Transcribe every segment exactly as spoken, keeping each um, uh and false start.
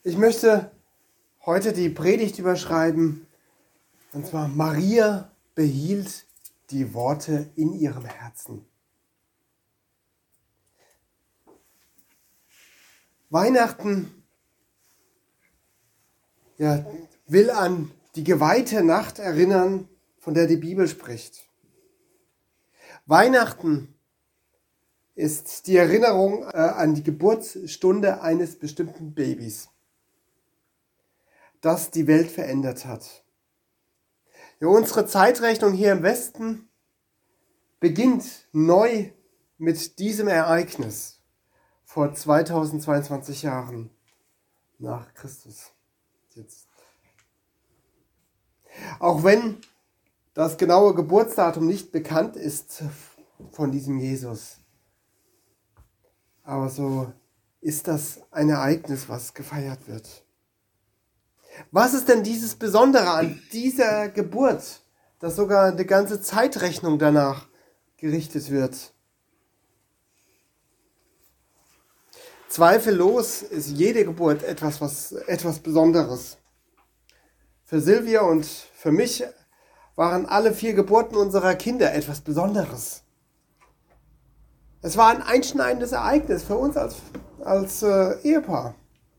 Ich möchte heute die Predigt überschreiben, und zwar Maria behielt die Worte in ihrem Herzen. Weihnachten ja, will an die geweihte Nacht erinnern, von der die Bibel spricht. Weihnachten ist die Erinnerung äh, an die Geburtsstunde eines bestimmten Babys, das die Welt verändert hat. Ja, unsere Zeitrechnung hier im Westen beginnt neu mit diesem Ereignis vor zweitausendzweiundzwanzig Jahren nach Christus. Jetzt. Auch wenn das genaue Geburtsdatum nicht bekannt ist von diesem Jesus, aber so ist das ein Ereignis, was gefeiert wird. Was ist denn dieses Besondere an dieser Geburt, dass sogar eine ganze Zeitrechnung danach gerichtet wird? Zweifellos ist jede Geburt etwas, was, etwas Besonderes. Für Silvia und für mich waren alle vier Geburten unserer Kinder etwas Besonderes. Es war ein einschneidendes Ereignis für uns als, als äh, Ehepaar.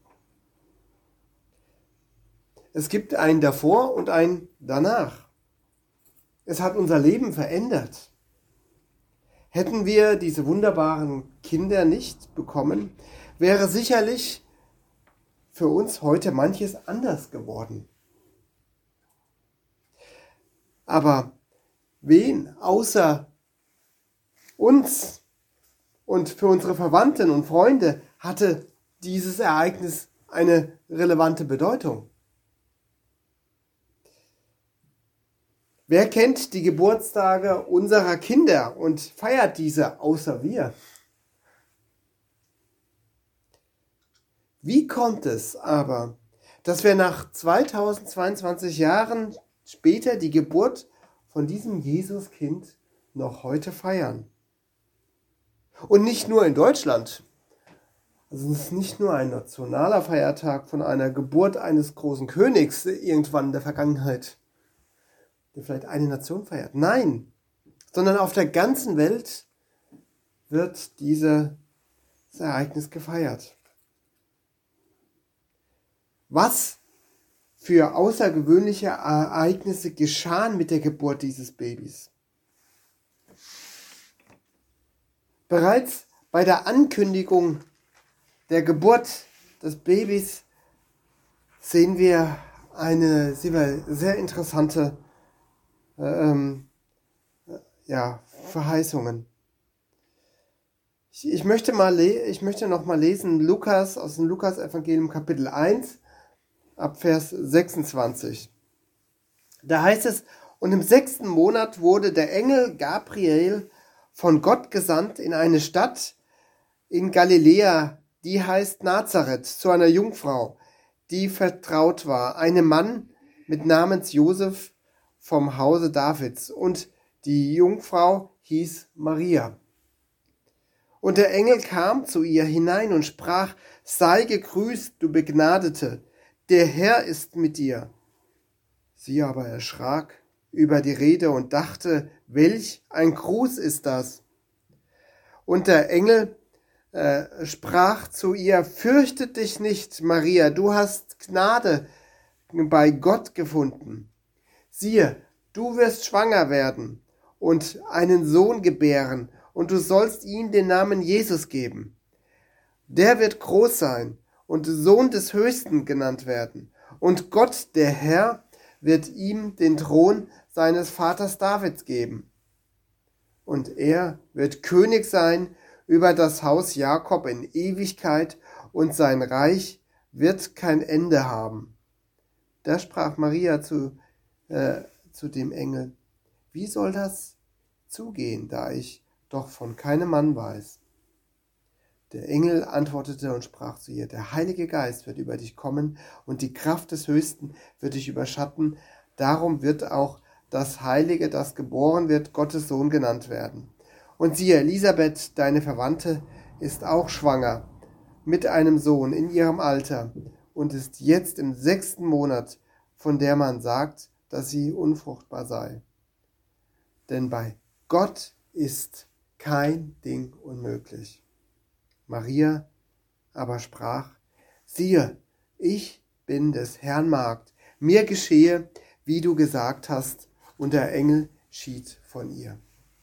Es gibt ein davor und ein danach. Es hat unser Leben verändert. Hätten wir diese wunderbaren Kinder nicht bekommen, wäre sicherlich für uns heute manches anders geworden. Aber wen außer uns und für unsere Verwandten und Freunde hatte dieses Ereignis eine relevante Bedeutung? Wer kennt die Geburtstage unserer Kinder und feiert diese außer wir? Wie kommt es aber, dass wir nach zweitausendzweiundzwanzig Jahren später die Geburt von diesem Jesuskind noch heute feiern? Und nicht nur in Deutschland. Also es ist nicht nur ein nationaler Feiertag von einer Geburt eines großen Königs irgendwann in der Vergangenheit, der vielleicht eine Nation feiert. Nein, sondern auf der ganzen Welt wird dieses Ereignis gefeiert. Was für außergewöhnliche Ereignisse geschahen mit der Geburt dieses Babys? Bereits bei der Ankündigung der Geburt des Babys sehen wir eine sehr interessante ähm, ja, Verheißungen. Ich, ich, möchte mal le- ich möchte noch mal lesen, Lukas aus dem Lukas-Evangelium Kapitel eins, ab Vers sechsundzwanzig. Da heißt es: Und im sechsten Monat wurde der Engel Gabriel von Gott gesandt in eine Stadt in Galiläa, die heißt Nazareth, zu einer Jungfrau, die vertraut war, einem Mann mit Namens Josef vom Hause Davids, und die Jungfrau hieß Maria. Und der Engel kam zu ihr hinein und sprach: Sei gegrüßt, du Begnadete, der Herr ist mit dir. Sie aber erschrak über die Rede und dachte, welch ein Gruß ist das? Und der Engel äh, sprach zu ihr: Fürchte dich nicht, Maria, du hast Gnade bei Gott gefunden. Siehe, du wirst schwanger werden und einen Sohn gebären, und du sollst ihm den Namen Jesus geben. Der wird groß sein und Sohn des Höchsten genannt werden. Und Gott, der Herr, wird ihm den Thron seines Vaters Davids geben. Und er wird König sein über das Haus Jakob in Ewigkeit, und sein Reich wird kein Ende haben. Da sprach Maria zu, äh, zu dem Engel: Wie soll das zugehen, da ich doch von keinem Mann weiß? Der Engel antwortete und sprach zu ihr: Der Heilige Geist wird über dich kommen, und die Kraft des Höchsten wird dich überschatten. Darum wird auch das Heilige, das geboren wird, Gottes Sohn genannt werden. Und siehe, Elisabeth, deine Verwandte, ist auch schwanger mit einem Sohn in ihrem Alter, und ist jetzt im sechsten Monat, von der man sagt, dass sie unfruchtbar sei. Denn bei Gott ist kein Ding unmöglich. Maria aber sprach, siehe, ich bin des Herrn Magd, mir geschehe, wie du gesagt hast, und der Engel schied von ihr.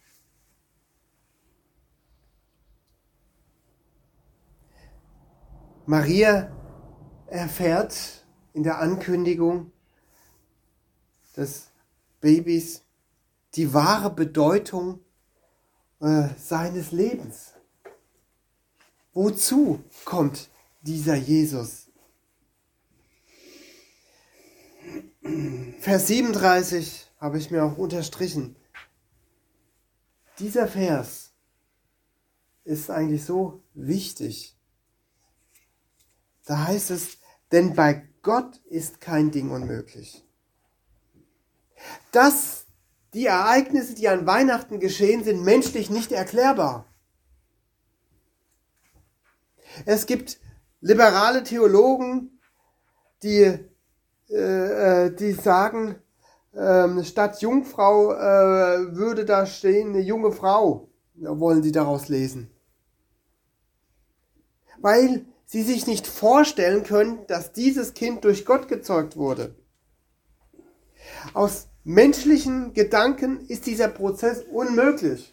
Maria erfährt in der Ankündigung des Babys die wahre Bedeutung äh, seines Lebens. Wozu kommt dieser Jesus? Vers siebenunddreißig habe ich mir auch unterstrichen. Dieser Vers ist eigentlich so wichtig. Da heißt es, denn bei Gott ist kein Ding unmöglich. Das, die Ereignisse, die an Weihnachten geschehen, sind menschlich nicht erklärbar. Es gibt liberale Theologen, die, äh, die sagen, äh, statt Jungfrau äh, würde da stehen eine junge Frau. Da wollen sie daraus lesen. Weil sie sich nicht vorstellen können, dass dieses Kind durch Gott gezeugt wurde. Aus menschlichen Gedanken ist dieser Prozess unmöglich.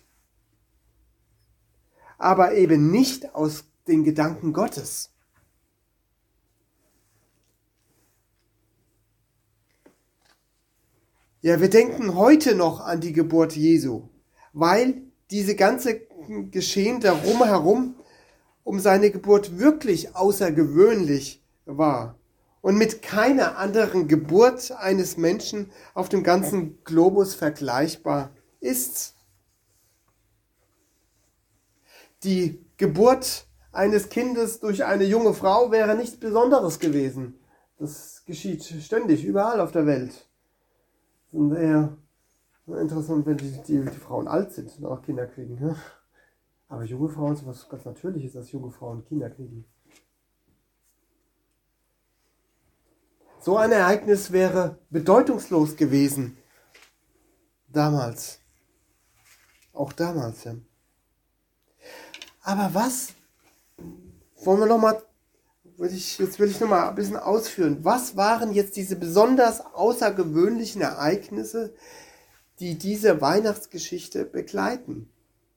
Aber eben nicht aus den Gedanken Gottes. Ja, wir denken heute noch an die Geburt Jesu, weil diese ganze Geschehen darum herum um seine Geburt wirklich außergewöhnlich war und mit keiner anderen Geburt eines Menschen auf dem ganzen Globus vergleichbar ist. Die Geburt eines Kindes durch eine junge Frau wäre nichts Besonderes gewesen. Das geschieht ständig, überall auf der Welt. Und eher interessant, wenn die, die, die Frauen alt sind und auch Kinder kriegen. Ne? Aber junge Frauen ist was ganz Natürliches, dass junge Frauen Kinder kriegen. So ein Ereignis wäre bedeutungslos gewesen. Damals. Auch damals, ja. Aber was? Wollen wir noch mal, will ich, jetzt will ich noch mal ein bisschen ausführen. Was waren jetzt diese besonders außergewöhnlichen Ereignisse, die diese Weihnachtsgeschichte begleiten?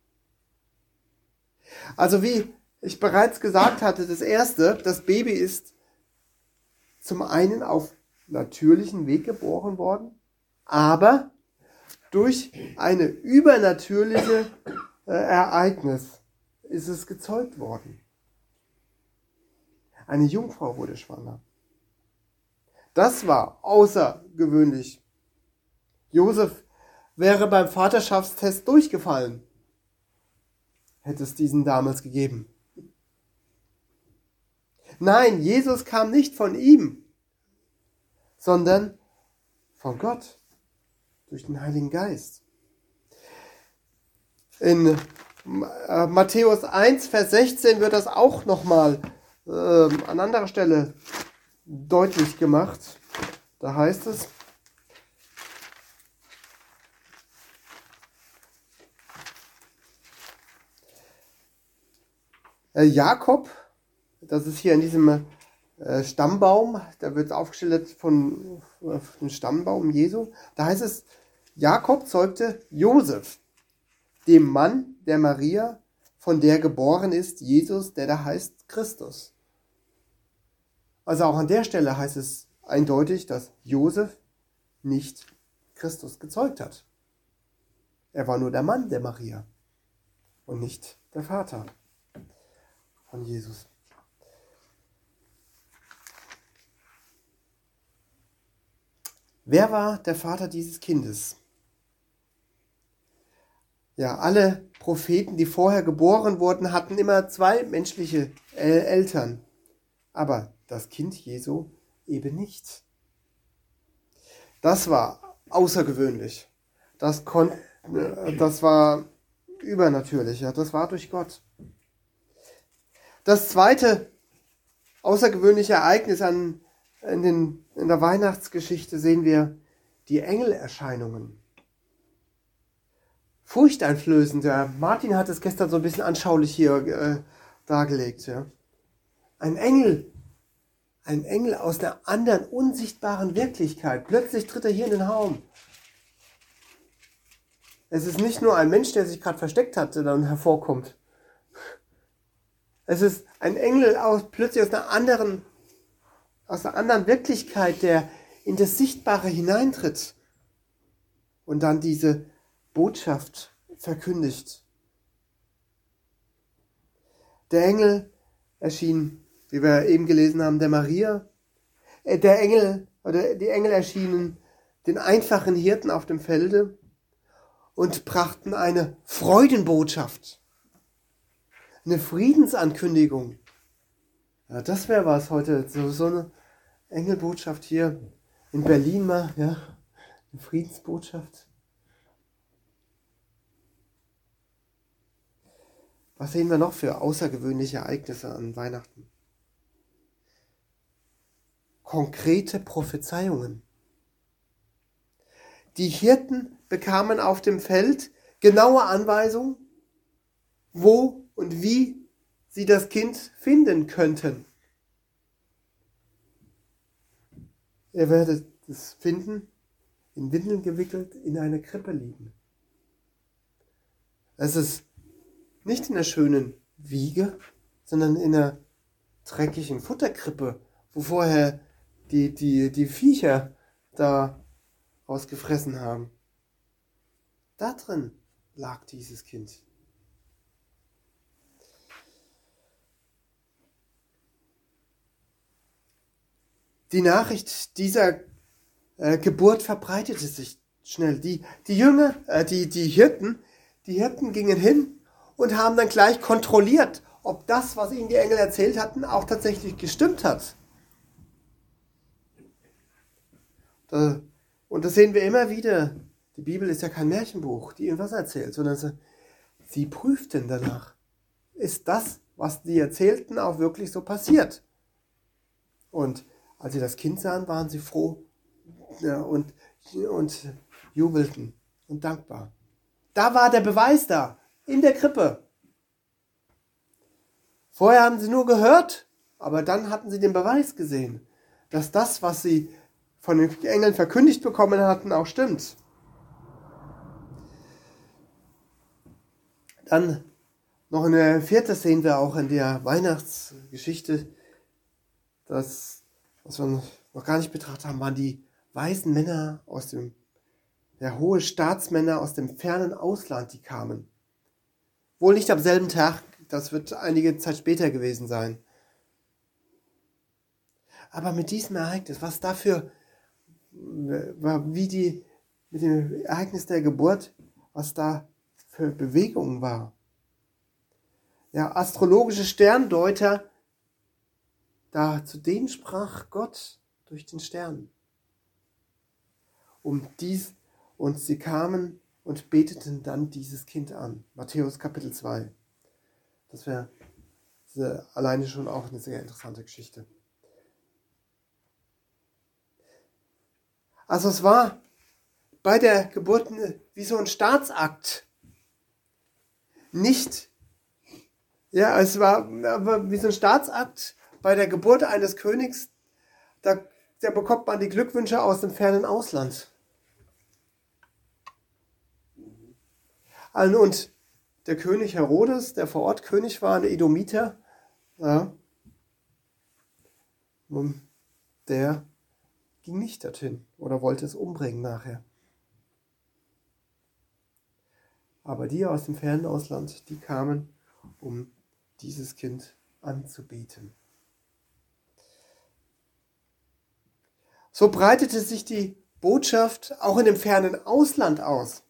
Also wie ich bereits gesagt hatte, das Erste, das Baby ist zum einen auf natürlichen Weg geboren worden, aber durch eine übernatürliche äh, Ereignis ist es gezeugt worden. Eine Jungfrau wurde schwanger. Das war außergewöhnlich. Josef wäre beim Vaterschaftstest durchgefallen. Hätte es diesen damals gegeben. Nein, Jesus kam nicht von ihm, sondern von Gott, durch den Heiligen Geist. In äh, Matthäus eins, Vers sechzehn wird das auch nochmal äh, an anderer Stelle deutlich gemacht. Da heißt es, Jakob, das ist hier in diesem äh, Stammbaum, da wird aufgestellt von äh, dem Stammbaum Jesu, da heißt es, Jakob zeugte Josef, dem Mann der Maria, von der geboren ist Jesus, der da heißt Christus. Also auch an der Stelle heißt es eindeutig, dass Josef nicht Christus gezeugt hat. Er war nur der Mann der Maria und nicht der Vater von Jesus. Wer war der Vater dieses Kindes? Ja, alle Propheten, die vorher geboren wurden, hatten immer zwei menschliche Eltern. Aber das Kind Jesu eben nicht. Das war außergewöhnlich. Das, kon- das war übernatürlich. Ja, das war durch Gott. Das zweite, außergewöhnliche Ereignis an, in, den, in der Weihnachtsgeschichte sehen wir die Engelerscheinungen. Furchteinflößend. Ja. Martin hat es gestern so ein bisschen anschaulich hier äh, dargelegt. Ja. Ein Engel, ein Engel aus einer anderen, unsichtbaren Wirklichkeit. Plötzlich tritt er hier in den Raum. Es ist nicht nur ein Mensch, der sich gerade versteckt hat, der dann hervorkommt. Es ist ein Engel aus, plötzlich aus einer anderen, aus einer anderen Wirklichkeit, der in das Sichtbare hineintritt und dann diese Botschaft verkündigt. Der Engel erschien, wie wir eben gelesen haben, der Maria. Der Engel, oder die Engel erschienen den einfachen Hirten auf dem Felde und brachten eine Freudenbotschaft, eine Friedensankündigung. Ja, das wäre was heute, so, so eine Engelbotschaft hier in Berlin mal, ja, eine Friedensbotschaft. Was sehen wir noch für außergewöhnliche Ereignisse an Weihnachten? Konkrete Prophezeiungen. Die Hirten bekamen auf dem Feld genaue Anweisungen, wo und wie sie das Kind finden könnten. Ihr werdet es finden, in Windeln gewickelt, in einer Krippe liegen. Es ist nicht in einer schönen Wiege, sondern in einer dreckigen Futterkrippe, wo vorher die, die, die Viecher da ausgefressen haben. Da drin lag dieses Kind. Die Nachricht dieser äh, Geburt verbreitete sich schnell. Die, die Jünger, äh, die, die Hirten, die Hirten gingen hin und haben dann gleich kontrolliert, ob das, was ihnen die Engel erzählt hatten, auch tatsächlich gestimmt hat. Da, und das sehen wir immer wieder. Die Bibel ist ja kein Märchenbuch, die irgendwas erzählt, sondern sie, sie prüften danach. Ist das, was die erzählten, auch wirklich so passiert? Und als sie das Kind sahen, waren sie froh, ja, und, und jubelten und dankbar. Da war der Beweis da, in der Krippe. Vorher haben sie nur gehört, aber dann hatten sie den Beweis gesehen, dass das, was sie von den Engeln verkündigt bekommen hatten, auch stimmt. Dann noch eine vierte sehen wir auch in der Weihnachtsgeschichte, das, was wir noch gar nicht betrachtet haben, waren die weisen Männer aus dem, ja, hohe Staatsmänner aus dem fernen Ausland, die kamen. Wohl nicht am selben Tag, das wird einige Zeit später gewesen sein. Aber mit diesem Ereignis, was dafür, wie die, mit dem Ereignis der Geburt, was da für Bewegungen war. Ja, astrologische Sterndeuter, da zu denen sprach Gott durch den Stern. Um dies, und sie kamen und beteten dann dieses Kind an. Matthäus Kapitel zwei. Das wäre alleine schon auch eine sehr interessante Geschichte. Also es war bei der Geburt wie so ein Staatsakt. Nicht, ja, es war aber wie so ein Staatsakt bei der Geburt eines Königs. Da, da bekommt man die Glückwünsche aus dem fernen Ausland. Und der König Herodes, der vor Ort König war, der Edomiter, ja, der ging nicht dorthin oder wollte es umbringen nachher. Aber die aus dem fernen Ausland, die kamen, um dieses Kind anzubeten. So breitete sich die Botschaft auch in dem fernen Ausland aus.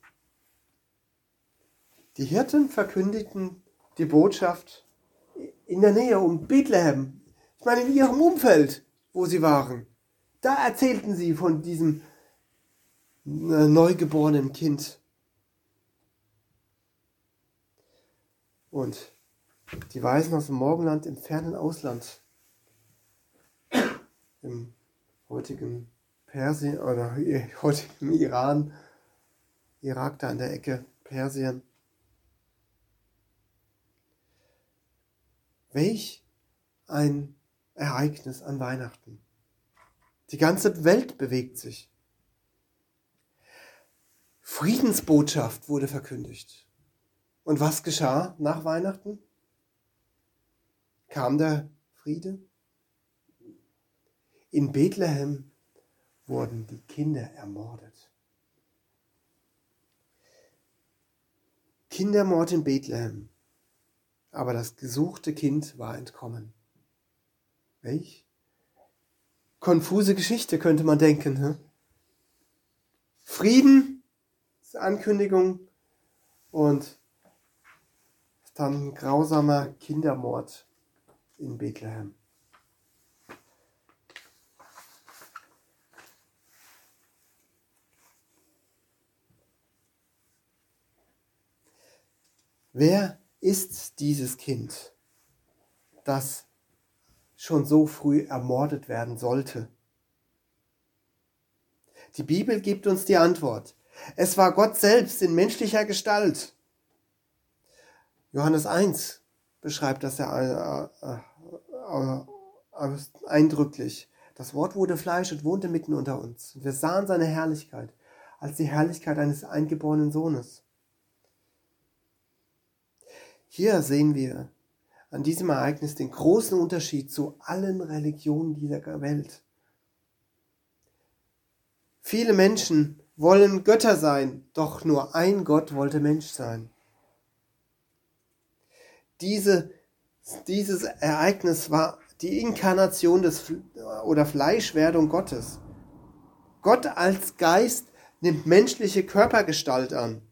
Die Hirten verkündigten die Botschaft in der Nähe um Bethlehem, ich meine in ihrem Umfeld, wo sie waren. Da erzählten sie von diesem neugeborenen Kind. Und die Weisen aus dem Morgenland im fernen Ausland, im heutigen Persien oder heutigen Iran, Irak da an der Ecke, Persien. Welch ein Ereignis an Weihnachten. Die ganze Welt bewegt sich. Friedensbotschaft wurde verkündigt. Und was geschah nach Weihnachten? Kam der Friede? In Bethlehem wurden die Kinder ermordet. Kindermord in Bethlehem. Aber das gesuchte Kind war entkommen. Welch konfuse Geschichte, könnte man denken. He? Frieden, Ankündigung und dann grausamer Kindermord in Bethlehem. Wer ist dieses Kind, das schon so früh ermordet werden sollte? Die Bibel gibt uns die Antwort. Es war Gott selbst in menschlicher Gestalt. Johannes eins beschreibt das ja äh, äh, äh, eindrücklich. Das Wort wurde Fleisch und wohnte mitten unter uns. Wir sahen seine Herrlichkeit als die Herrlichkeit eines eingeborenen Sohnes. Hier sehen wir an diesem Ereignis den großen Unterschied zu allen Religionen dieser Welt. Viele Menschen wollen Götter sein, doch nur ein Gott wollte Mensch sein. Diese, dieses Ereignis war die Inkarnation des oder Fleischwerdung Gottes. Gott als Geist nimmt menschliche Körpergestalt an.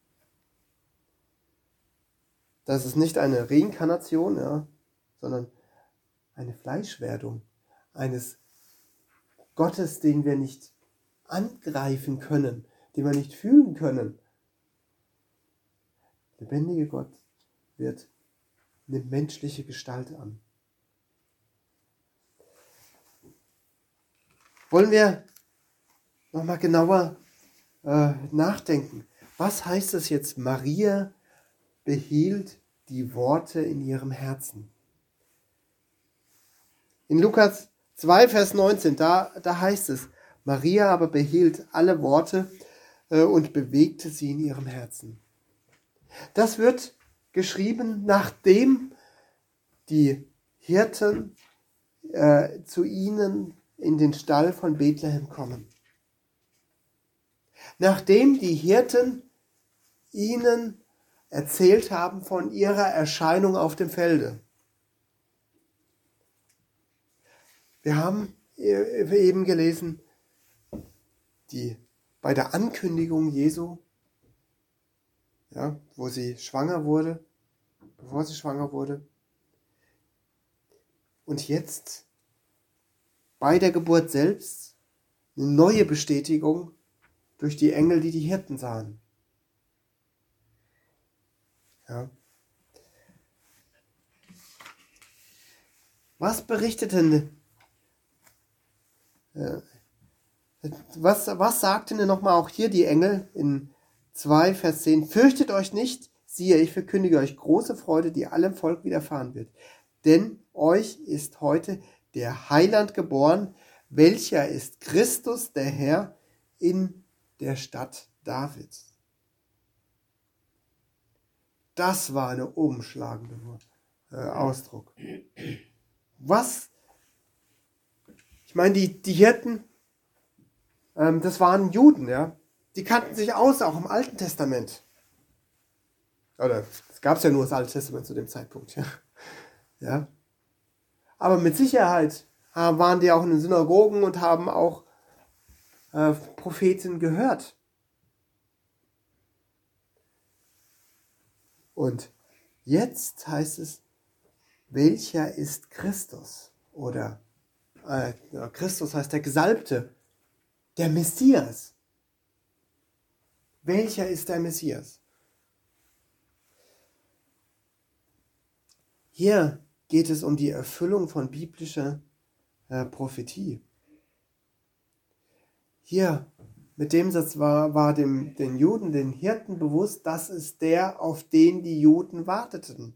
Das ist nicht eine Reinkarnation, ja, sondern eine Fleischwerdung eines Gottes, den wir nicht angreifen können, den wir nicht fühlen können. Der lebendige Gott wird nimmt menschliche Gestalt an. Wollen wir nochmal genauer äh, nachdenken. Was heißt es jetzt? Maria behielt die Worte in ihrem Herzen. In Lukas zwei, Vers neunzehn, da, da heißt es, Maria aber behielt alle Worte äh, und bewegte sie in ihrem Herzen. Das wird geschrieben, nachdem die Hirten äh, zu ihnen in den Stall von Bethlehem kommen. Nachdem die Hirten ihnen erzählt haben von ihrer Erscheinung auf dem Felde. Wir haben eben gelesen, die bei der Ankündigung Jesu, ja, wo sie schwanger wurde, bevor sie schwanger wurde, und jetzt bei der Geburt selbst eine neue Bestätigung durch die Engel, die die Hirten sahen. Ja. Was berichteten, äh, was, was sagten denn nochmal auch hier die Engel in zwei, Vers zehn? Fürchtet euch nicht, siehe, ich verkündige euch große Freude, die allem Volk widerfahren wird. Denn euch ist heute der Heiland geboren, welcher ist Christus, der Herr, in der Stadt Davids. Das war eine umschlagende äh, Ausdruck. Was? Ich meine, die, die Hirten, ähm, das waren Juden, ja. Die kannten sich aus, auch im Alten Testament. Oder es gab ja nur das Alte Testament zu dem Zeitpunkt, ja. ja. Aber mit Sicherheit äh, waren die auch in den Synagogen und haben auch äh, Propheten gehört. Und jetzt heißt es, welcher ist Christus? Oder äh, Christus heißt der Gesalbte, der Messias. Welcher ist der Messias? Hier geht es um die Erfüllung von biblischer äh, Prophetie. Hier, mit dem Satz war, war dem, den Juden, den Hirten bewusst, das ist der, auf den die Juden warteten.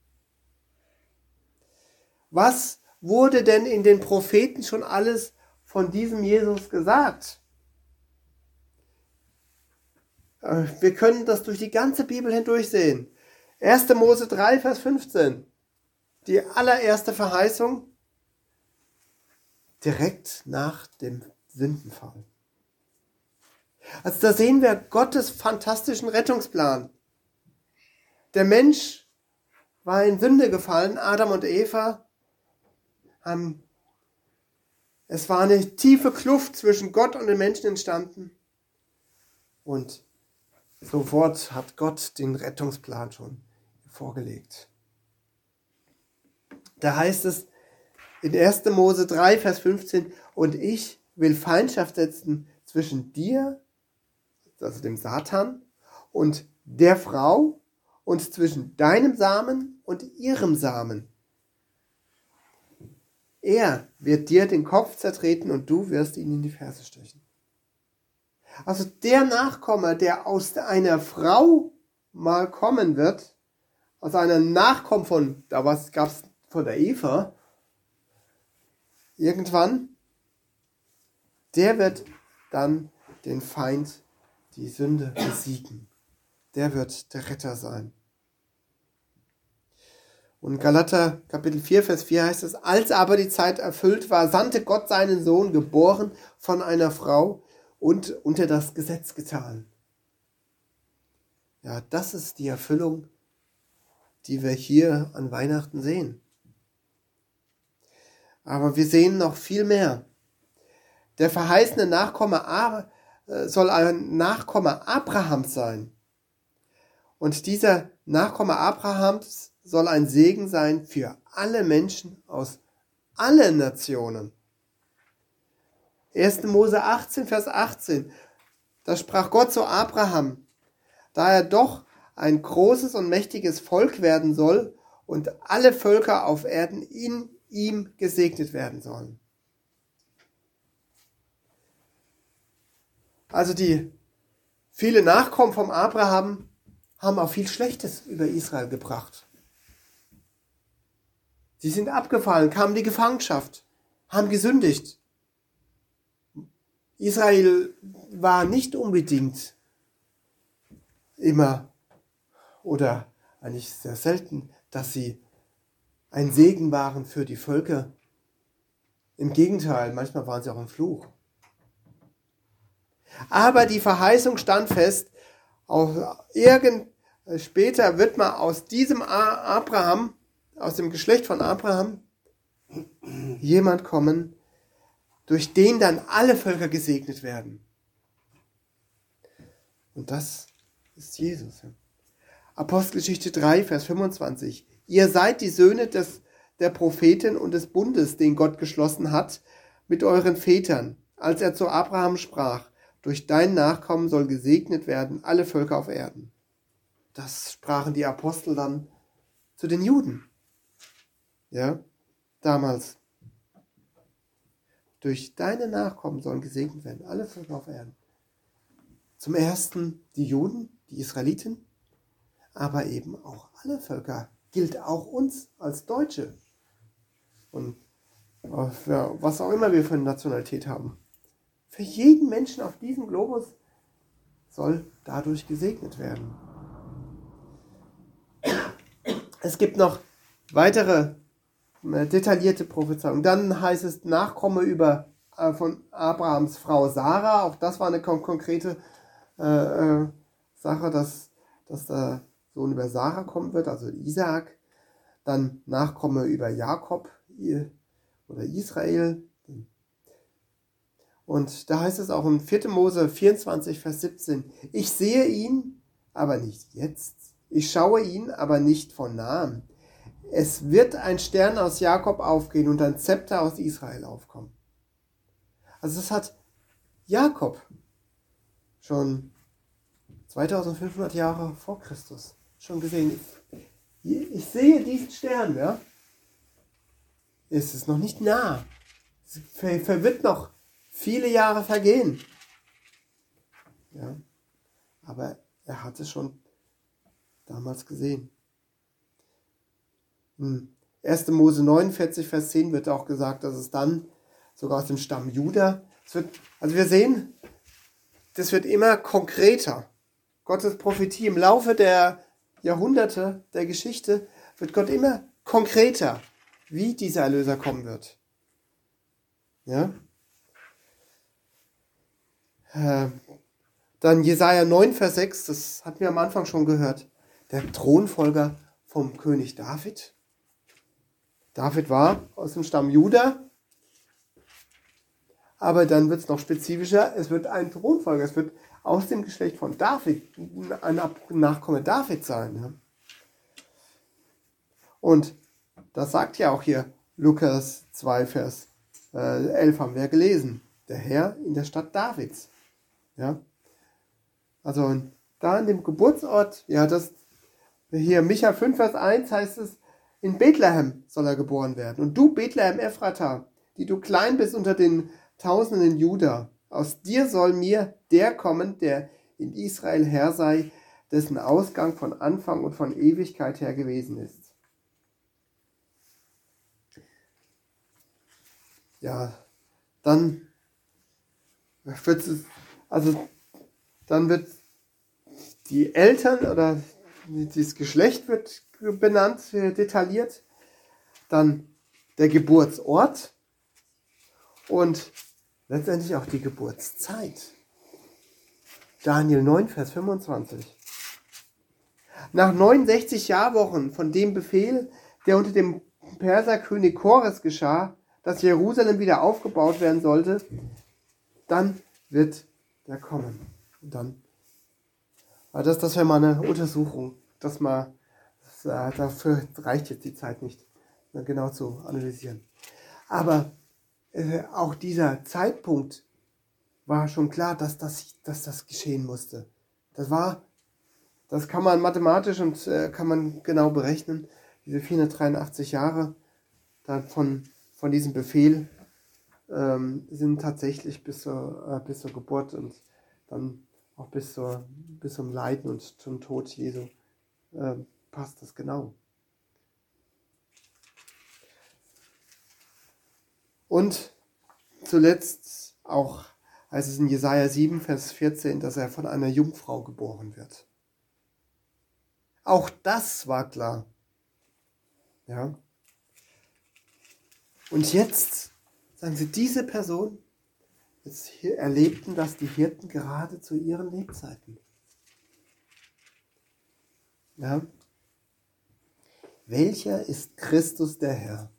Was wurde denn in den Propheten schon alles von diesem Jesus gesagt? Wir können das durch die ganze Bibel hindurch sehen. erster Mose drei, Vers fünfzehn. Die allererste Verheißung direkt nach dem Sündenfall. Also da sehen wir Gottes fantastischen Rettungsplan. Der Mensch war in Sünde gefallen, Adam und Eva haben, es war eine tiefe Kluft zwischen Gott und den Menschen entstanden. Und sofort hat Gott den Rettungsplan schon vorgelegt. Da heißt es in erster Mose drei, Vers fünfzehn, und ich will Feindschaft setzen zwischen dir, also dem Satan, und der Frau und zwischen deinem Samen und ihrem Samen. Er wird dir den Kopf zertreten und du wirst ihn in die Ferse stechen. Also der Nachkomme, der aus einer Frau mal kommen wird, aus einer Nachkommen von, da gab es von der Eva, irgendwann, der wird dann den Feind, die Sünde besiegen. Der wird der Retter sein. Und Galater Kapitel vier, Vers vier heißt es, als aber die Zeit erfüllt war, sandte Gott seinen Sohn, geboren von einer Frau und unter das Gesetz getan. Ja, das ist die Erfüllung, die wir hier an Weihnachten sehen. Aber wir sehen noch viel mehr. Der verheißene Nachkomme soll ein Nachkomme Abrahams sein. Und dieser Nachkomme Abrahams soll ein Segen sein für alle Menschen aus allen Nationen. erster Mose achtzehn, Vers achtzehn. Da sprach Gott zu Abraham, da er doch ein großes und mächtiges Volk werden soll und alle Völker auf Erden in ihm gesegnet werden sollen. Also die viele Nachkommen vom Abraham haben auch viel Schlechtes über Israel gebracht. Sie sind abgefallen, kamen in die Gefangenschaft, haben gesündigt. Israel war nicht unbedingt immer oder eigentlich sehr selten, dass sie ein Segen waren für die Völker. Im Gegenteil, manchmal waren sie auch ein Fluch. Aber die Verheißung stand fest, auch irgend später wird man aus diesem Abraham, aus dem Geschlecht von Abraham, jemand kommen, durch den dann alle Völker gesegnet werden. Und das ist Jesus. Apostelgeschichte drei, Vers fünfundzwanzig. Ihr seid die Söhne des, der Propheten und des Bundes, den Gott geschlossen hat mit euren Vätern, als er zu Abraham sprach, durch dein Nachkommen soll gesegnet werden alle Völker auf Erden. Das sprachen die Apostel dann zu den Juden. Ja, damals. Durch deine Nachkommen sollen gesegnet werden alle Völker auf Erden. Zum ersten die Juden, die Israeliten, aber eben auch alle Völker. Gilt auch uns als Deutsche. Und für was auch immer wir für eine Nationalität haben. Für jeden Menschen auf diesem Globus soll dadurch gesegnet werden. Es gibt noch weitere detaillierte Prophezeiungen. Dann heißt es Nachkomme über äh, von Abrahams Frau Sarah. Auch das war eine kon- konkrete äh, äh, Sache, dass, dass der Sohn über Sarah kommen wird, also Isaak. Dann Nachkomme über Jakob oder Israel. Und da heißt es auch im vierter Mose vierundzwanzig, Vers siebzehn, ich sehe ihn, aber nicht jetzt. Ich schaue ihn, aber nicht von nahem. Es wird ein Stern aus Jakob aufgehen und ein Zepter aus Israel aufkommen. Also das hat Jakob schon zweitausendfünfhundert Jahre vor Christus schon gesehen. Ich, ich sehe diesen Stern, ja. Es ist noch nicht nah. Es ver- ver- wird noch viele Jahre vergehen. Ja, aber er hat es schon damals gesehen. In erster Mose neunundvierzig, Vers zehn wird auch gesagt, dass es dann sogar aus dem Stamm Juda, es wird, also wir sehen, das wird immer konkreter. Gottes Prophetie im Laufe der Jahrhunderte der Geschichte wird Gott immer konkreter, wie dieser Erlöser kommen wird. Ja? Äh, Dann Jesaja neun, Vers sechs, das hatten wir am Anfang schon gehört. Der Thronfolger vom König David. David war aus dem Stamm Juda, aber dann wird es noch spezifischer. Es wird ein Thronfolger, es wird aus dem Geschlecht von David, ein Nachkomme David sein. Ja? Und das sagt ja auch hier Lukas zwei, Vers elf, haben wir gelesen. Der Herr in der Stadt Davids. Ja? Also da in dem Geburtsort, ja, das hier Micha fünf, Vers eins heißt es, in Bethlehem soll er geboren werden. Und du, Bethlehem Ephrata, die du klein bist unter den Tausenden in Juda, aus dir soll mir der kommen, der in Israel Herr sei, dessen Ausgang von Anfang und von Ewigkeit her gewesen ist. Ja, dann wird es, also dann wird die Eltern oder das Geschlecht wird benannt, detailliert, dann der Geburtsort und letztendlich auch die Geburtszeit. Daniel neun, Vers fünfundzwanzig. Nach neunundsechzig Jahrwochen von dem Befehl, der unter dem Perserkönig Chores geschah, dass Jerusalem wieder aufgebaut werden sollte, dann wird der kommen. Und dann, das, das wäre mal eine Untersuchung, dass man, das, äh, dafür reicht jetzt die Zeit nicht, genau zu analysieren. Aber äh, auch dieser Zeitpunkt war schon klar, dass das, dass das geschehen musste. Das war, das kann man mathematisch und äh, kann man genau berechnen, diese vierhundertdreiundachtzig Jahre dann von, von diesem Befehl ähm, sind tatsächlich bis zur, äh, bis zur Geburt und dann auch bis, zur, bis zum Leiden und zum Tod Jesu äh, passt das genau. Und zuletzt auch heißt es in Jesaja sieben, Vers vierzehn, dass er von einer Jungfrau geboren wird. Auch das war klar. Ja. Und jetzt, sagen sie, diese Person, jetzt hier erlebten das die Hirten gerade zu ihren Lebzeiten. Ja. Welcher ist Christus der Herr?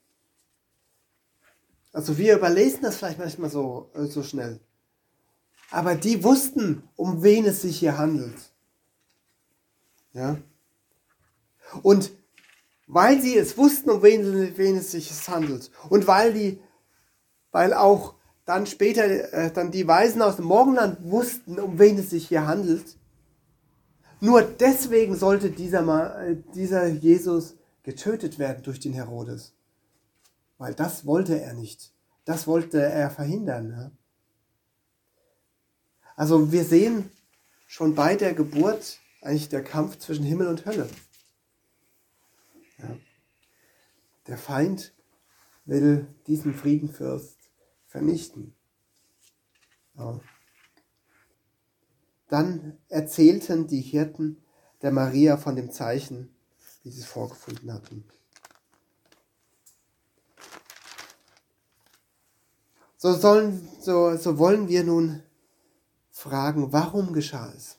Also wir überlesen das vielleicht manchmal so, so schnell. Aber die wussten, um wen es sich hier handelt. Ja. Und weil sie es wussten, um wen, wen es sich handelt. Und weil die, weil auch dann später äh, dann die Weisen aus dem Morgenland wussten, um wen es sich hier handelt. Nur deswegen sollte dieser, äh, dieser Jesus getötet werden durch den Herodes. Weil das wollte er nicht. Das wollte er verhindern. Ja? Also wir sehen schon bei der Geburt eigentlich der Kampf zwischen Himmel und Hölle. Ja. Der Feind will diesen Friedenfürst vernichten. Ja. Dann erzählten die Hirten der Maria von dem Zeichen, wie sie es vorgefunden hatten. So, sollen, so, so wollen wir nun fragen, warum geschah es?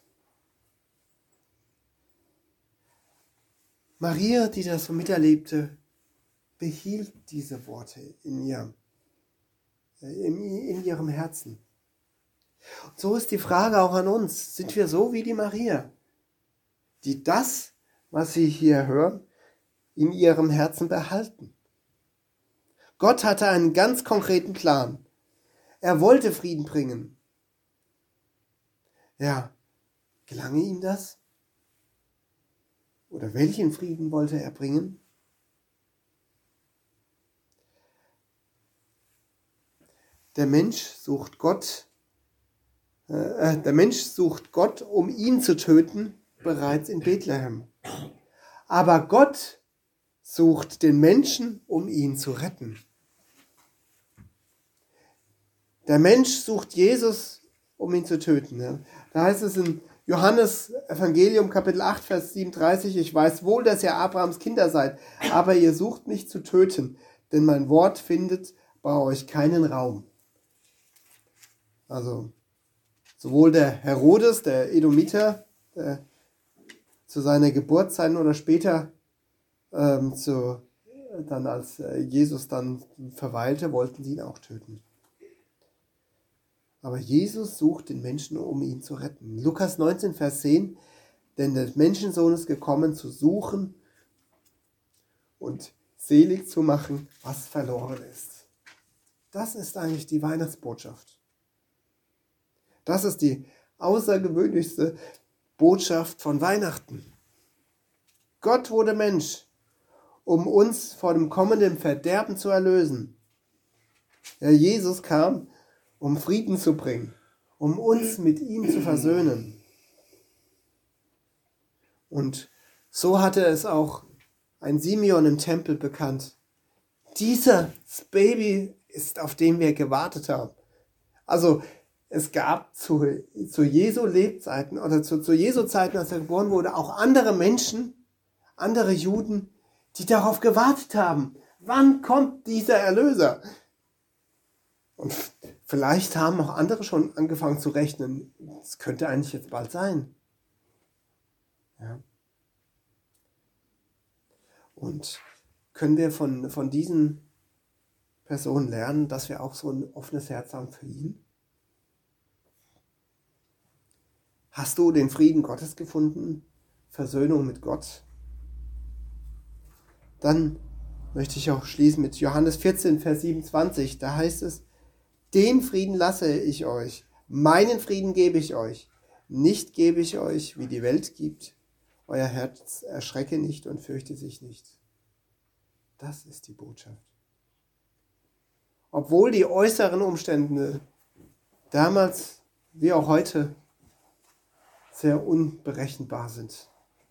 Maria, die das so miterlebte, behielt diese Worte in, ihr, in, in ihrem Herzen. Und so ist die Frage auch an uns. Sind wir so wie die Maria, die das, was sie hier hören, in ihrem Herzen behalten? Gott hatte einen ganz konkreten Plan. Er wollte Frieden bringen. Ja, gelang ihm das? Oder welchen Frieden wollte er bringen? Der Mensch sucht Gott, äh, der Mensch sucht Gott, um ihn zu töten, bereits in Bethlehem. Aber Gott sucht den Menschen, um ihn zu retten. Der Mensch sucht Jesus, um ihn zu töten. Ja. Da heißt es in Johannes Evangelium Kapitel acht, Vers siebenunddreißig, ich weiß wohl, dass ihr Abrahams Kinder seid, aber ihr sucht mich zu töten, denn mein Wort findet bei euch keinen Raum. Also sowohl der Herodes, der Edomiter, der zu seiner Geburtszeit oder später ähm, zu, dann als Jesus dann verweilte, wollten sie ihn auch töten. Aber Jesus sucht den Menschen, um ihn zu retten. Lukas neunzehn, Vers zehn, denn der Menschensohn ist gekommen, zu suchen und selig zu machen, was verloren ist. Das ist eigentlich die Weihnachtsbotschaft. Das ist die außergewöhnlichste Botschaft von Weihnachten. Gott wurde Mensch, um uns vor dem kommenden Verderben zu erlösen. Ja, Jesus kam, um Frieden zu bringen, um uns mit ihm zu versöhnen. Und so hatte es auch ein Simeon im Tempel bekannt. Dieses Baby ist, auf den wir gewartet haben. Also es gab zu, zu Jesu Lebzeiten oder zu, zu Jesu Zeiten, als er geboren wurde, auch andere Menschen, andere Juden, die darauf gewartet haben. Wann kommt dieser Erlöser? Und vielleicht haben auch andere schon angefangen zu rechnen. Es könnte eigentlich jetzt bald sein. Ja. Und können wir von, von diesen Personen lernen, dass wir auch so ein offenes Herz haben für ihn? Hast du den Frieden Gottes gefunden? Versöhnung mit Gott? Dann möchte ich auch schließen mit Johannes vierzehn, Vers siebenundzwanzig. Da heißt es, den Frieden lasse ich euch, meinen Frieden gebe ich euch. Nicht gebe ich euch, wie die Welt gibt. Euer Herz erschrecke nicht und fürchte sich nicht. Das ist die Botschaft. Obwohl die äußeren Umstände damals wie auch heute sehr unberechenbar sind.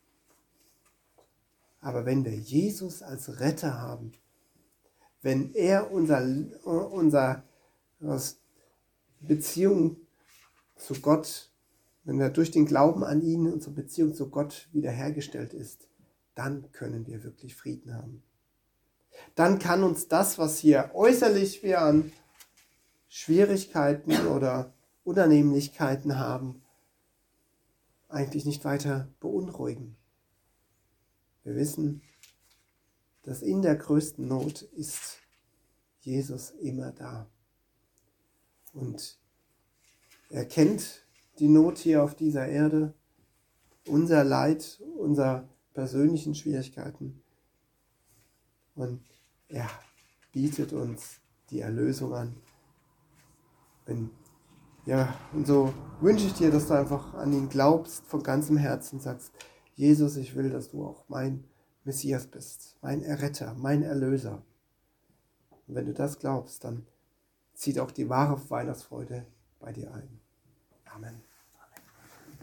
Aber wenn wir Jesus als Retter haben, wenn er unser, unser Beziehung zu Gott, wenn wir durch den Glauben an ihn unsere Beziehung zu Gott wiederhergestellt ist, dann können wir wirklich Frieden haben. Dann kann uns das, was hier äußerlich wir an Schwierigkeiten oder Unannehmlichkeiten haben, eigentlich nicht weiter beunruhigen. Wir wissen, dass in der größten Not ist Jesus immer da. Und er kennt die Not hier auf dieser Erde, unser Leid, unsere persönlichen Schwierigkeiten. Und er bietet uns die Erlösung an. Wenn, ja, und so wünsche ich dir, dass du einfach an ihn glaubst, von ganzem Herzen sagst, Jesus, ich will, dass du auch mein Messias bist, mein Erretter, mein Erlöser. Und wenn du das glaubst, dann zieht auch die wahre Weihnachtsfreude bei dir ein. Amen.